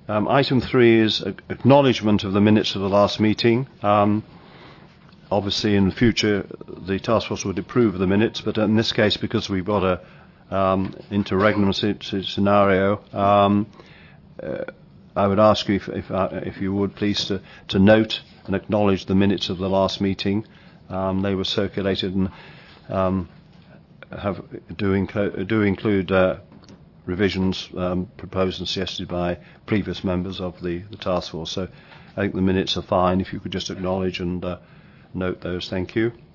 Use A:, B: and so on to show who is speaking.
A: Item 3 is acknowledgement of the minutes of the last meeting. Obviously, in the future, the task force would approve the minutes, but in this case, because we've got a interregnum scenario, I would ask you if you would please to note and acknowledge the minutes of the last meeting. They were circulated and do include revisions proposed and suggested by previous members of the task force. So I think the minutes are fine. If you could just acknowledge and note those, thank you.